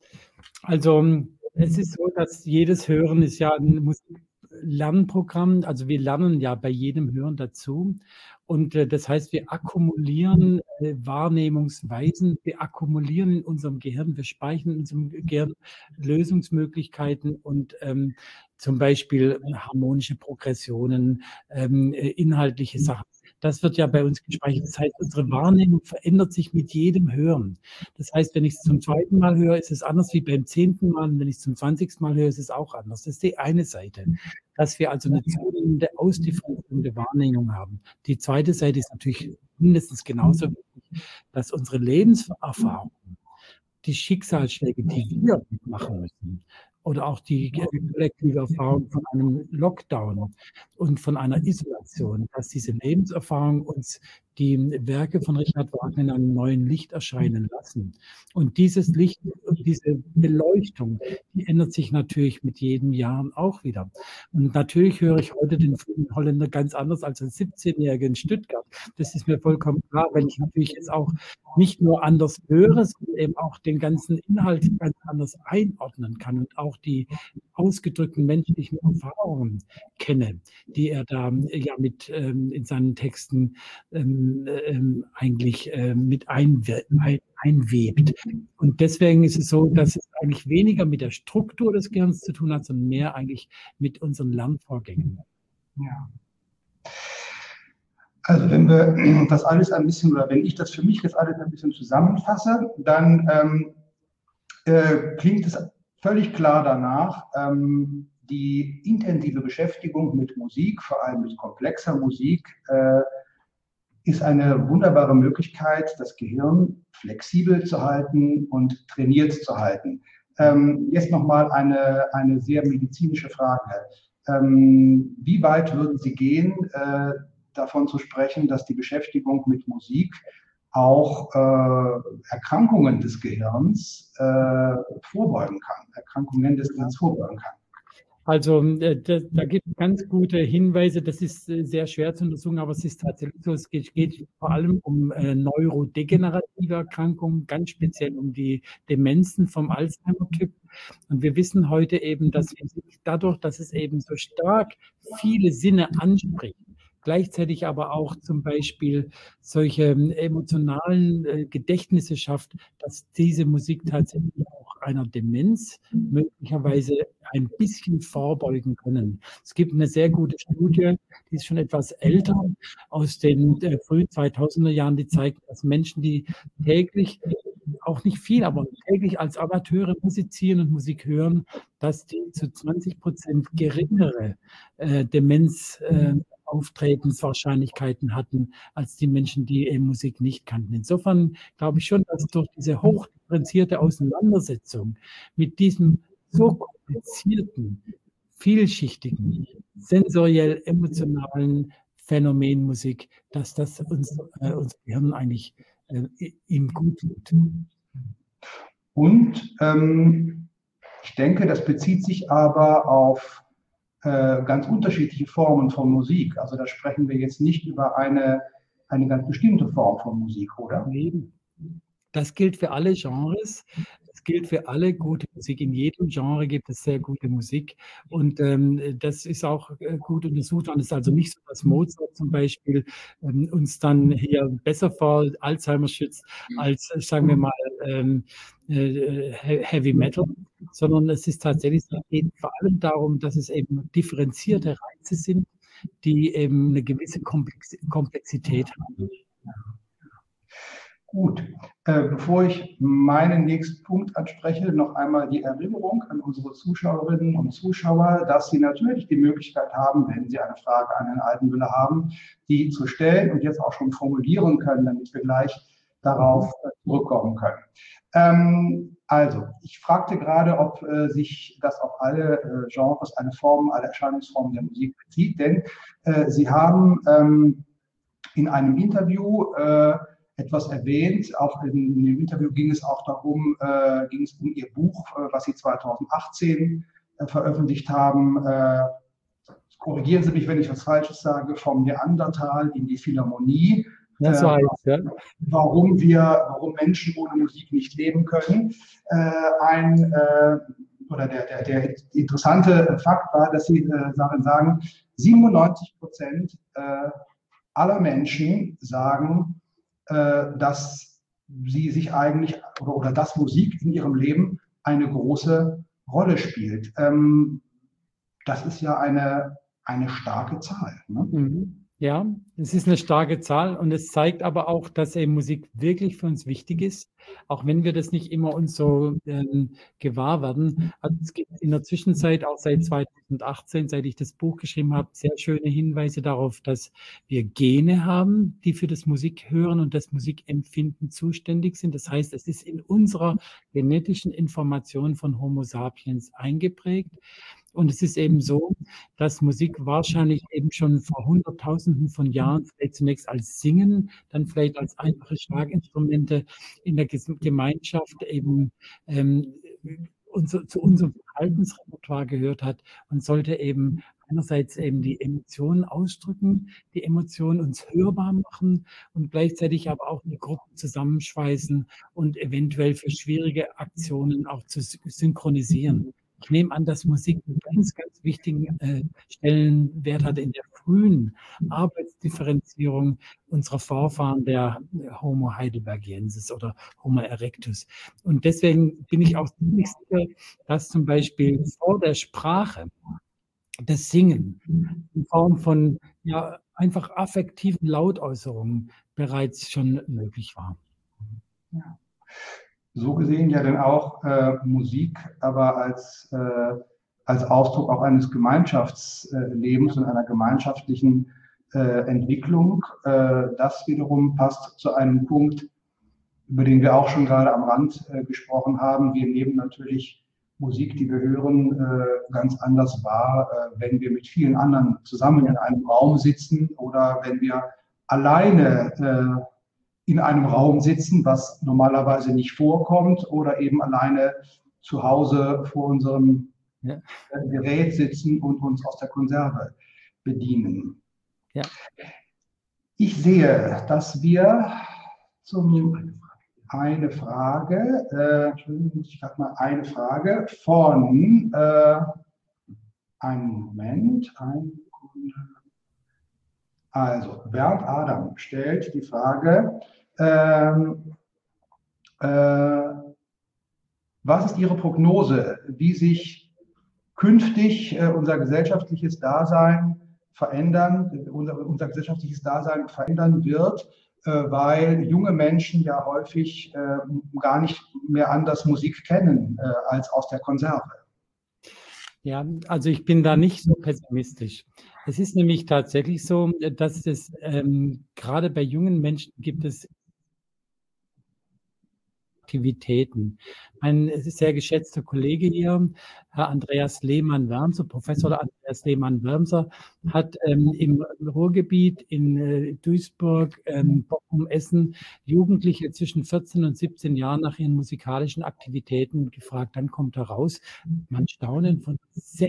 Also es ist so, dass jedes Hören ist ja ein Musiklernprogramm. Also wir lernen ja bei jedem Hören dazu. Und das heißt, wir akkumulieren Wahrnehmungsweisen, wir akkumulieren in unserem Gehirn, wir speichern in unserem Gehirn Lösungsmöglichkeiten und zum Beispiel harmonische Progressionen, inhaltliche Sachen. Das wird ja bei uns gespeichert. Das heißt, unsere Wahrnehmung verändert sich mit jedem Hören. Das heißt, wenn ich es zum zweiten Mal höre, ist es anders wie beim 10. Mal. Und wenn ich es zum 20. Mal höre, ist es auch anders. Das ist die eine Seite, dass wir also eine zunehmende Ausdifferenzierung der Wahrnehmung haben. Die zweite Seite ist natürlich mindestens genauso wichtig, dass unsere Lebenserfahrung, die Schicksalsschläge, die wir mitmachen müssen, oder auch die kollektive Erfahrung von einem Lockdown und von einer Isolation, dass diese Lebenserfahrung uns die Werke von Richard Wagner in einem neuen Licht erscheinen lassen. Und dieses Licht, diese Beleuchtung, die ändert sich natürlich mit jedem Jahr auch wieder. Und natürlich höre ich heute den Holländer ganz anders als ein 17-Jähriger in Stuttgart. Das ist mir vollkommen klar, weil ich natürlich jetzt auch nicht nur anders höre, sondern eben auch den ganzen Inhalt ganz anders einordnen kann und auch die ausgedrückten menschlichen Erfahrungen kenne, die er da ja mit in seinen Texten eigentlich mit einwebt. Und deswegen ist es so, dass es eigentlich weniger mit der Struktur des Gehirns zu tun hat, sondern mehr eigentlich mit unseren Lernvorgängen. Ja. Also wenn wir das alles ein bisschen, oder wenn ich das für mich jetzt alles ein bisschen zusammenfasse, dann klingt es völlig klar danach, die intensive Beschäftigung mit Musik, vor allem mit komplexer Musik, ist eine wunderbare Möglichkeit, das Gehirn flexibel zu halten und trainiert zu halten. Jetzt nochmal eine sehr medizinische Frage. Wie weit würden Sie gehen, davon zu sprechen, dass die Beschäftigung mit Musik auch Erkrankungen des Gehirns vorbeugen kann, Erkrankungen des Gehirns vorbeugen kann? Also da gibt es ganz gute Hinweise, das ist sehr schwer zu untersuchen, aber es ist tatsächlich so, es geht vor allem um neurodegenerative Erkrankungen, ganz speziell um die Demenzen vom Alzheimer-Typ. Und wir wissen heute eben, dass dadurch, dass es eben so stark viele Sinne anspricht, gleichzeitig aber auch zum Beispiel solche emotionalen Gedächtnisse schafft, dass diese Musik tatsächlich auch einer Demenz möglicherweise ein bisschen vorbeugen können. Es gibt eine sehr gute Studie, die ist schon etwas älter, aus den frühen 2000er Jahren, die zeigt, dass Menschen, die täglich, auch nicht viel, aber täglich als Amateure musizieren und Musik hören, dass die zu 20% geringere Demenz Auftretenswahrscheinlichkeiten hatten, als die Menschen, die eben Musik nicht kannten. Insofern glaube ich schon, dass durch diese hochdifferenzierte Auseinandersetzung mit diesem so komplizierten, vielschichtigen, sensoriell emotionalen Phänomen Musik, dass das unser Gehirn eigentlich ihm gut tut. Und ich denke, das bezieht sich aber auf ganz unterschiedliche Formen von Musik. Also da sprechen wir jetzt nicht über eine ganz bestimmte Form von Musik, oder? Das gilt für alle Genres. Das gilt für alle gute Musik. In jedem Genre gibt es sehr gute Musik. Und das ist auch gut untersucht worden. Es ist also nicht so, dass Mozart zum Beispiel uns dann hier besser vor Alzheimer schützt als, sagen wir mal, Heavy Metal, sondern es ist tatsächlich, es geht vor allem darum, dass es eben differenzierte Reize sind, die eben eine gewisse Komplexität haben. Gut, bevor ich meinen nächsten Punkt anspreche, noch einmal die Erinnerung an unsere Zuschauerinnen und Zuschauer, dass sie natürlich die Möglichkeit haben, wenn sie eine Frage an Herrn Altenmüller haben, die zu stellen und jetzt auch schon formulieren können, damit wir gleich darauf zurückkommen können. Also, ich fragte gerade, ob sich das auf alle Genres, alle Erscheinungsformen der Musik bezieht, denn Sie haben in einem Interview etwas erwähnt. Auch in dem Interview ging es auch darum, ging es um Ihr Buch, was Sie 2018 veröffentlicht haben. Korrigieren Sie mich, wenn ich was Falsches sage, vom Neandertal in die Philharmonie. Das so heißt, ja. Warum Menschen ohne Musik nicht leben können. Der interessante Fakt war, dass Sie sagen, 97% aller Menschen sagen, dass sie sich eigentlich oder dass Musik in ihrem Leben eine große Rolle spielt. Das ist ja eine starke Zahl. Ne? Ja, es ist eine starke Zahl und es zeigt aber auch, dass eben Musik wirklich für uns wichtig ist, auch wenn wir das nicht immer uns so gewahr werden. Also es gibt in der Zwischenzeit, auch seit 2018, seit ich das Buch geschrieben habe, sehr schöne Hinweise darauf, dass wir Gene haben, die für das Musikhören und das Musikempfinden zuständig sind. Das heißt, es ist in unserer genetischen Information von Homo sapiens eingeprägt. Und es ist eben so, dass Musik wahrscheinlich eben schon vor Hunderttausenden von Jahren vielleicht zunächst als Singen, dann vielleicht als einfache Schlaginstrumente in der Gemeinschaft eben zu unserem Verhaltensrepertoire gehört hat und sollte eben einerseits eben die Emotionen ausdrücken, die Emotionen uns hörbar machen und gleichzeitig aber auch die Gruppen zusammenschweißen und eventuell für schwierige Aktionen auch zu synchronisieren. Ich nehme an, dass Musik einen ganz, ganz wichtigen Stellenwert hatte in der frühen Arbeitsdifferenzierung unserer Vorfahren, der Homo heidelbergiensis oder Homo erectus. Und deswegen bin ich auch ziemlich sicher, dass zum Beispiel vor der Sprache das Singen in Form von einfach affektiven Lautäußerungen bereits schon möglich war. Ja. So gesehen ja dann auch Musik, aber als Ausdruck auch eines Gemeinschaftslebens und einer gemeinschaftlichen Entwicklung. Das wiederum passt zu einem Punkt, über den wir auch schon gerade am Rand gesprochen haben. Wir nehmen natürlich Musik, die wir hören, ganz anders wahr, wenn wir mit vielen anderen zusammen in einem Raum sitzen oder wenn wir alleine in einem Raum sitzen, was normalerweise nicht vorkommt, oder eben alleine zu Hause vor unserem Gerät sitzen und uns aus der Konserve bedienen. Ja. Ich sehe, dass wir eine Frage von einen Moment, also Bernd Adam stellt die Frage, Was ist Ihre Prognose, wie sich künftig unser gesellschaftliches Dasein unser gesellschaftliches Dasein verändern wird, weil junge Menschen ja häufig gar nicht mehr anders Musik kennen als aus der Konserve? Ja, also ich bin da nicht so pessimistisch. Es ist nämlich tatsächlich so, dass es gerade bei jungen Menschen gibt es Aktivitäten. Mein sehr geschätzter Kollege hier, Herr Andreas Lehmann-Wärmser, Professor Andreas Lehmann-Wärmser, hat im Ruhrgebiet in Duisburg, Bochum, Essen Jugendliche zwischen 14 und 17 Jahren nach ihren musikalischen Aktivitäten gefragt. Dann kommt heraus, man staunen von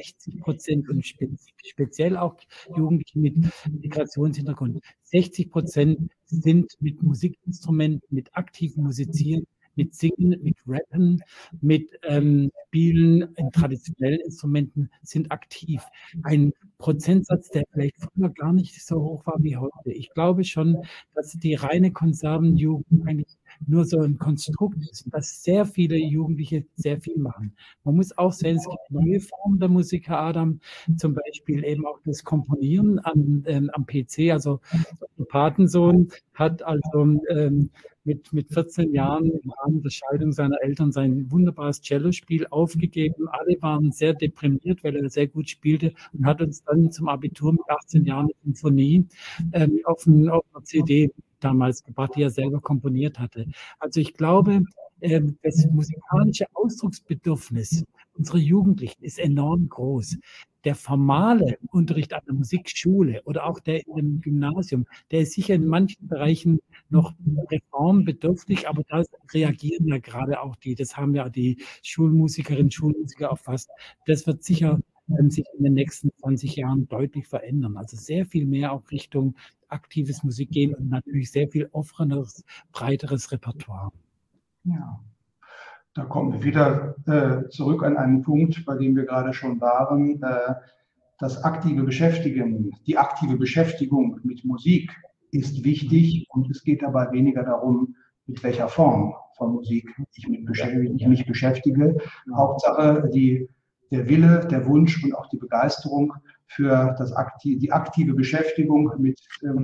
60% und speziell auch Jugendliche mit Migrationshintergrund. 60% sind mit Musikinstrumenten, mit aktivem Musizieren, mit Singen, mit Rappen, mit Spielen in traditionellen Instrumenten sind aktiv. Ein Prozentsatz, der vielleicht früher gar nicht so hoch war wie heute. Ich glaube schon, dass die reine Konservenjugend eigentlich nur so ein Konstrukt ist, dass sehr viele Jugendliche sehr viel machen. Man muss auch sehen, es gibt neue Formen der Musik, Herr Adam, zum Beispiel eben auch das Komponieren am PC. Also der Patensohn hat also mit 14 Jahren im Rahmen der Scheidung seiner Eltern sein wunderbares Cellospiel aufgegeben. Alle waren sehr deprimiert, weil er sehr gut spielte und hat uns dann zum Abitur mit 18 Jahren eine Symphonie auf einer CD damals gebracht, die er selber komponiert hatte. Also ich glaube, das musikalische Ausdrucksbedürfnis unserer Jugendlichen ist enorm groß. Der formale Unterricht an der Musikschule oder auch der im Gymnasium, der ist sicher in manchen Bereichen noch reformbedürftig, aber da reagieren ja gerade auch das haben ja die Schulmusikerinnen und Schulmusiker erfasst. Das wird sicher sich in den nächsten 20 Jahren deutlich verändern. Also sehr viel mehr auch Richtung aktives Musik gehen und natürlich sehr viel offeneres, breiteres Repertoire. Ja, da kommen wir wieder zurück an einen Punkt, bei dem wir gerade schon waren. Das aktive Beschäftigen, die aktive Beschäftigung mit Musik ist wichtig und es geht dabei weniger darum, mit welcher Form von Musik ich mich beschäftige. Hauptsache der Wille, der Wunsch und auch die Begeisterung für die aktive Beschäftigung mit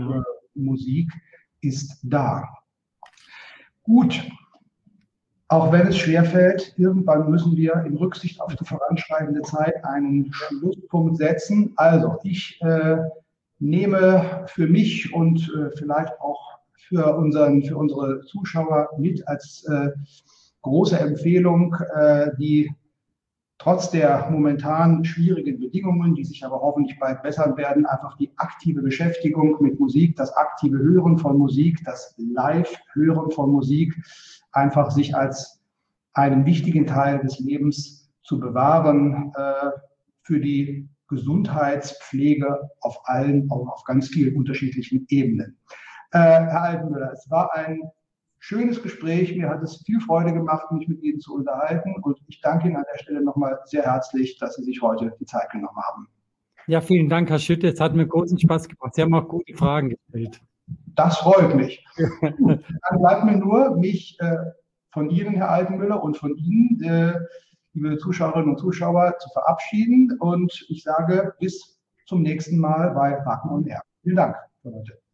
Musik ist da. Gut, auch wenn es schwerfällt, irgendwann müssen wir in Rücksicht auf die voranschreitende Zeit einen Schlusspunkt setzen. Also ich nehme für mich und vielleicht auch für unsere Zuschauer mit als große Empfehlung, die trotz der momentan schwierigen Bedingungen, die sich aber hoffentlich bald bessern werden, einfach die aktive Beschäftigung mit Musik, das aktive Hören von Musik, das Live-Hören von Musik, einfach sich als einen wichtigen Teil des Lebens zu bewahren, für die Gesundheitspflege auf ganz vielen unterschiedlichen Ebenen. Herr Altenmüller, es war ein schönes Gespräch. Mir hat es viel Freude gemacht, mich mit Ihnen zu unterhalten. Und ich danke Ihnen an der Stelle nochmal sehr herzlich, dass Sie sich heute die Zeit genommen haben. Ja, vielen Dank, Herr Schütte. Es hat mir großen Spaß gemacht. Sie haben auch gute Fragen gestellt. Das freut mich. Dann bleibt mir nur, mich von Ihnen, Herr Altenmüller, und von Ihnen, liebe Zuschauerinnen und Zuschauer, zu verabschieden. Und ich sage bis zum nächsten Mal bei Wagner on Air. Vielen Dank für heute.